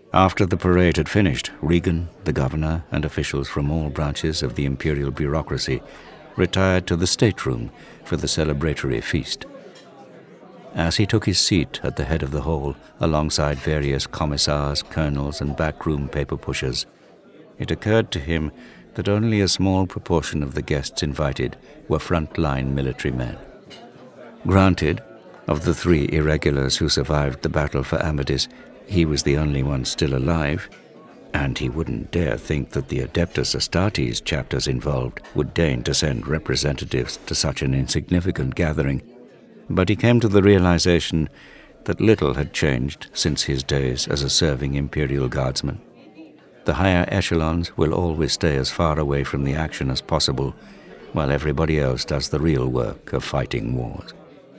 After the parade had finished, Regan, the governor, and officials from all branches of the imperial bureaucracy retired to the stateroom for the celebratory feast. As he took his seat at the head of the hall, alongside various commissars, colonels, and backroom paper pushers, it occurred to him that only a small proportion of the guests invited were front-line military men. Granted, of the 3 irregulars who survived the battle for Amadis, he was the only one still alive, and he wouldn't dare think that the Adeptus Astartes chapters involved would deign to send representatives to such an insignificant gathering. But he came to the realization that little had changed since his days as a serving Imperial Guardsman. The higher echelons will always stay as far away from the action as possible, while everybody else does the real work of fighting wars.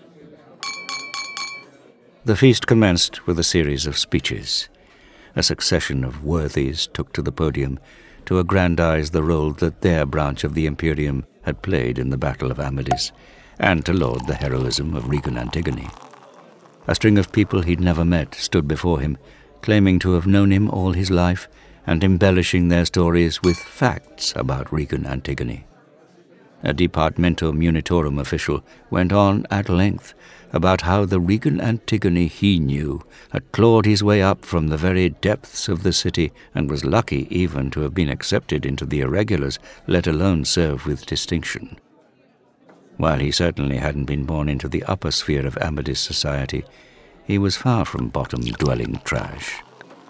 The feast commenced with a series of speeches. A succession of worthies took to the podium to aggrandize the role that their branch of the Imperium had played in the Battle of Amadis, and to laud the heroism of Regan Antigone. A string of people he'd never met stood before him, claiming to have known him all his life and embellishing their stories with facts about Regan Antigone. A Departamento Munitorum official went on at length about how the Regan Antigone he knew had clawed his way up from the very depths of the city and was lucky even to have been accepted into the irregulars, let alone serve with distinction. While he certainly hadn't been born into the upper sphere of Amadis society, he was far from bottom-dwelling trash.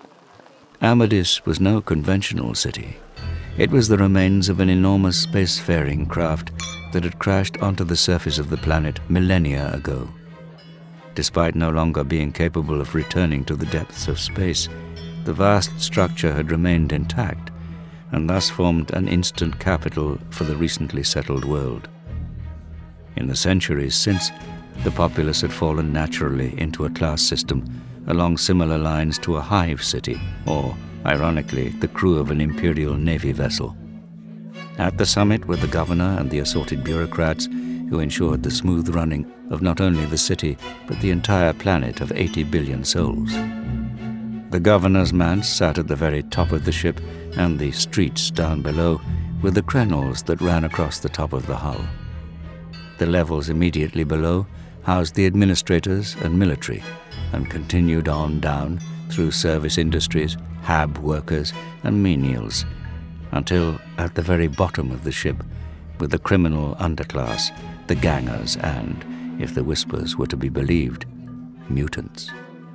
Amadis was no conventional city. It was the remains of an enormous spacefaring craft that had crashed onto the surface of the planet millennia ago. Despite no longer being capable of returning to the depths of space, the vast structure had remained intact, and thus formed an instant capital for the recently settled world. In the centuries since, the populace had fallen naturally into a class system along similar lines to a hive city, or, ironically, the crew of an imperial navy vessel. At the summit were the governor and the assorted bureaucrats who ensured the smooth running of not only the city, but the entire planet of 80 billion souls. The governor's manse sat at the very top of the ship, and the streets down below were the crenels that ran across the top of the hull. The levels immediately below housed the administrators and military, and continued on down through service industries, hab workers, and menials, until at the very bottom of the ship were the criminal underclass, the gangers, and, if the whispers were to be believed, mutants.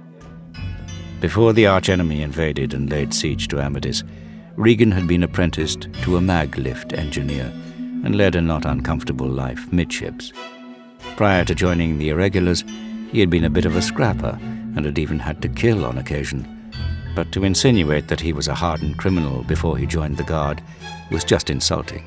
Before the archenemy invaded and laid siege to Amadis, Regan had been apprenticed to a mag-lift engineer and led a not uncomfortable life midships. Prior to joining the irregulars, he had been a bit of a scrapper and had even had to kill on occasion. But to insinuate that he was a hardened criminal before he joined the Guard was just insulting.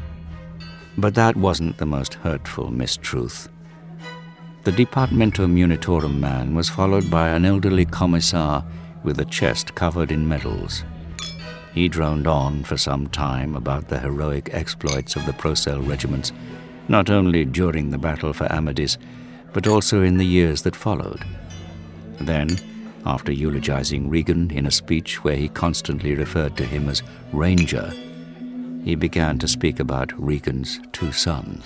But that wasn't the most hurtful mistruth. The Departamento Munitorum man was followed by an elderly commissar with a chest covered in medals. He droned on for some time about the heroic exploits of the Procel regiments, not only during the battle for Amadis, but also in the years that followed. Then, after eulogizing Regan in a speech where he constantly referred to him as Ranger, he began to speak about Regan's 2 sons.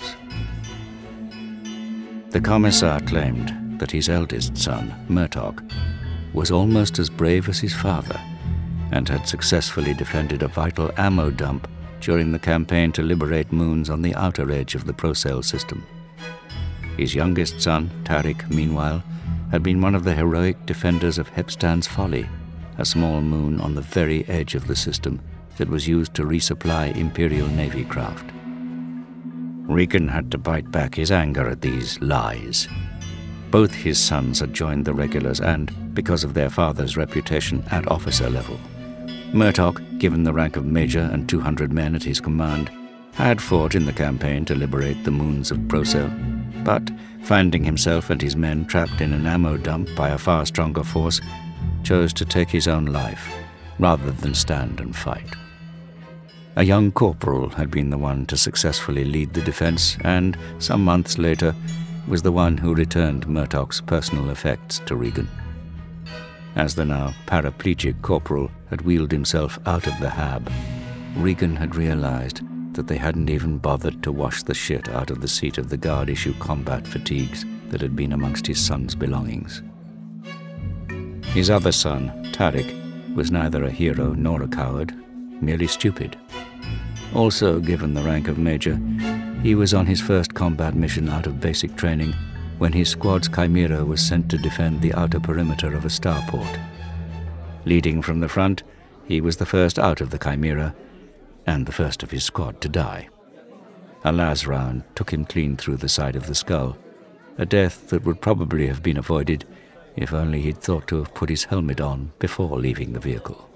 The commissar claimed that his eldest son, Murtoch, was almost as brave as his father and had successfully defended a vital ammo dump during the campaign to liberate moons on the outer edge of the Procel system. His youngest son, Tariq, meanwhile, had been one of the heroic defenders of Hepstan's Folly, a small moon on the very edge of the system that was used to resupply Imperial Navy craft. Regan had to bite back his anger at these lies. Both his sons had joined the regulars and, because of their father's reputation, at officer level. Murtoch, given the rank of major and 200 men at his command, had fought in the campaign to liberate the moons of Procel, but, finding himself and his men trapped in an ammo dump by a far stronger force, chose to take his own life rather than stand and fight. A young corporal had been the one to successfully lead the defense and, some months later, was the one who returned Murtoch's personal effects to Regan. As the now paraplegic corporal had wheeled himself out of the hab, Regan had realized that they hadn't even bothered to wash the shit out of the seat of the guard-issue combat fatigues that had been amongst his son's belongings. His other son, Tariq, was neither a hero nor a coward, merely stupid. Also, given the rank of major, he was on his first combat mission out of basic training when his squad's Chimera was sent to defend the outer perimeter of a starport. Leading from the front, he was the first out of the Chimera and the first of his squad to die. A las round took him clean through the side of the skull, a death that would probably have been avoided if only he'd thought to have put his helmet on before leaving the vehicle.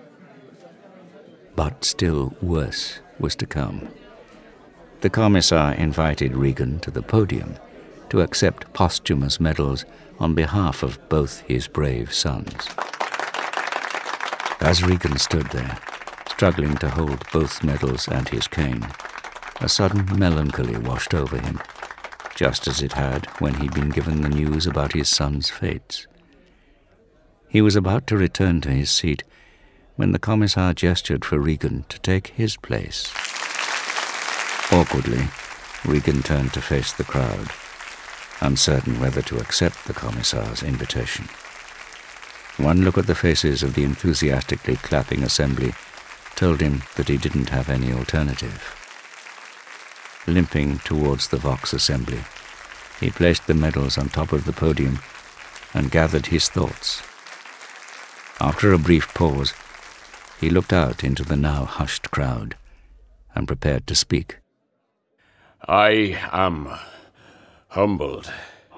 But still worse was to come. The Commissar invited Regan to the podium to accept posthumous medals on behalf of both his brave sons. As Regan stood there, struggling to hold both medals and his cane, a sudden melancholy washed over him, just as it had when he'd been given the news about his son's fates. He was about to return to his seat when the Commissar gestured for Regan to take his place. Awkwardly, Regan turned to face the crowd, uncertain whether to accept the Commissar's invitation. One look at the faces of the enthusiastically clapping assembly told him that he didn't have any alternative. Limping towards the Vox assembly, he placed the medals on top of the podium and gathered his thoughts. After a brief pause, he looked out into the now hushed crowd and prepared to speak. I am humbled.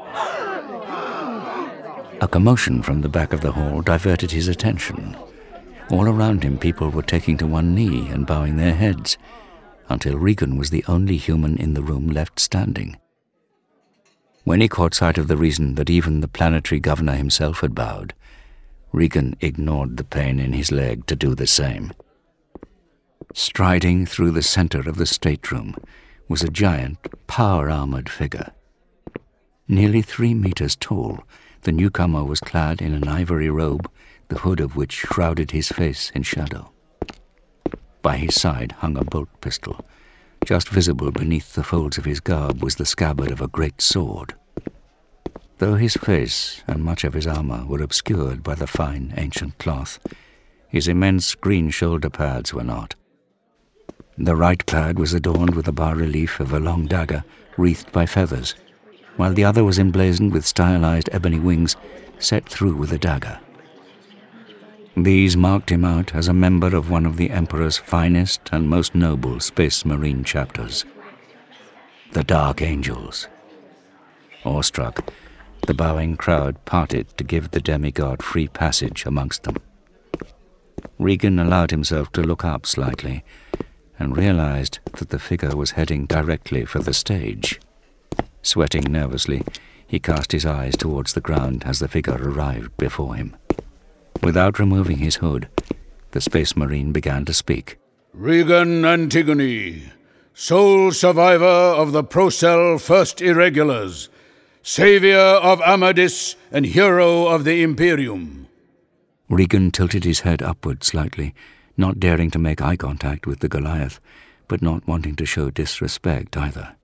A commotion from the back of the hall diverted his attention. All around him, people were taking to one knee and bowing their heads, until Regan was the only human in the room left standing. When he caught sight of the reason that even the planetary governor himself had bowed, Regan ignored the pain in his leg to do the same. Striding through the center of the stateroom was a giant, power-armored figure. Nearly 3 meters tall, the newcomer was clad in an ivory robe, the hood of which shrouded his face in shadow. By his side hung a bolt pistol. Just visible beneath the folds of his garb was the scabbard of a great sword. Though his face and much of his armor were obscured by the fine ancient cloth, his immense green shoulder pads were not. The right pad was adorned with a bas-relief of a long dagger wreathed by feathers, while the other was emblazoned with stylized ebony wings set through with a dagger. These marked him out as a member of one of the Emperor's finest and most noble Space Marine chapters, the Dark Angels. Awestruck, the bowing crowd parted to give the demigod free passage amongst them. Regan allowed himself to look up slightly and realized that the figure was heading directly for the stage. Sweating nervously, he cast his eyes towards the ground as the figure arrived before him. Without removing his hood, the Space Marine began to speak. Regan Antigone, sole survivor of the Procell First Irregulars, savior of Amadis and hero of the Imperium. Regan tilted his head upward slightly, not daring to make eye contact with the Goliath, but not wanting to show disrespect either.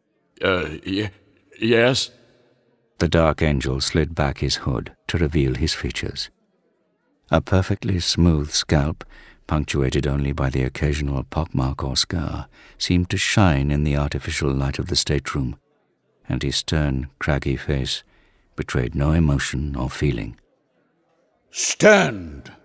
Yes? The Dark Angel slid back his hood to reveal his features. A perfectly smooth scalp, punctuated only by the occasional pockmark or scar, seemed to shine in the artificial light of the stateroom, and his stern, craggy face betrayed no emotion or feeling. Stand!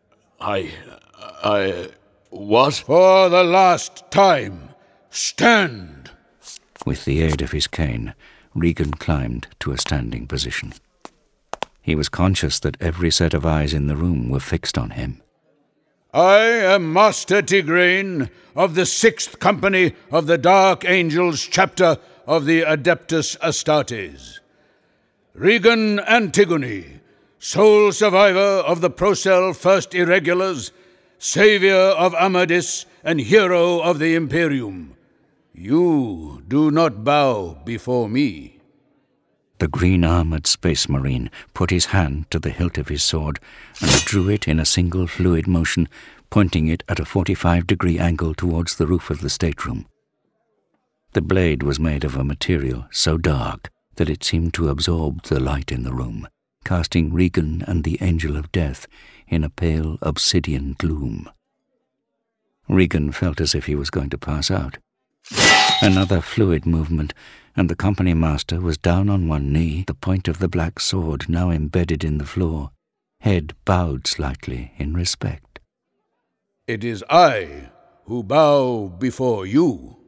What? For the last time, stand! With the aid of his cane, Regan climbed to a standing position. He was conscious that every set of eyes in the room were fixed on him. I am Master Tigraine of the 6th Company of the Dark Angels chapter of the Adeptus Astartes. Regan Antigone, sole survivor of the Procell First Irregulars, savior of Amadis and hero of the Imperium. You do not bow before me. The green-armored space marine put his hand to the hilt of his sword and drew it in a single fluid motion, pointing it at a 45-degree angle towards the roof of the stateroom. The blade was made of a material so dark that it seemed to absorb the light in the room, casting Regan and the Angel of Death in a pale obsidian gloom. Regan felt as if he was going to pass out. Another fluid movement, and the company master was down on one knee, the point of the black sword now embedded in the floor, head bowed slightly in respect. It is I who bow before you.